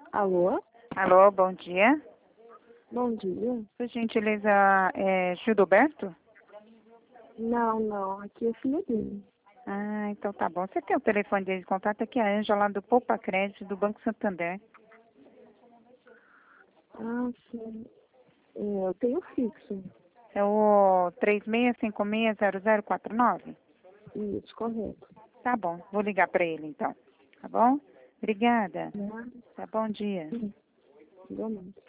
Alô? Alô, bom dia. Bom dia. Por gentileza, é Gilberto? Não. Aqui é filha dele. Ah, então tá bom. Você tem o telefone dele de contato? Aqui é a Ângela do Poupa Crédito do Banco Santander. Ah, sim. Eu tenho fixo. É o 36560049? Isso, correto. Tá bom, vou ligar para ele então. Tá bom? Obrigada. Né? Tá bom dia. Sim, igualmente.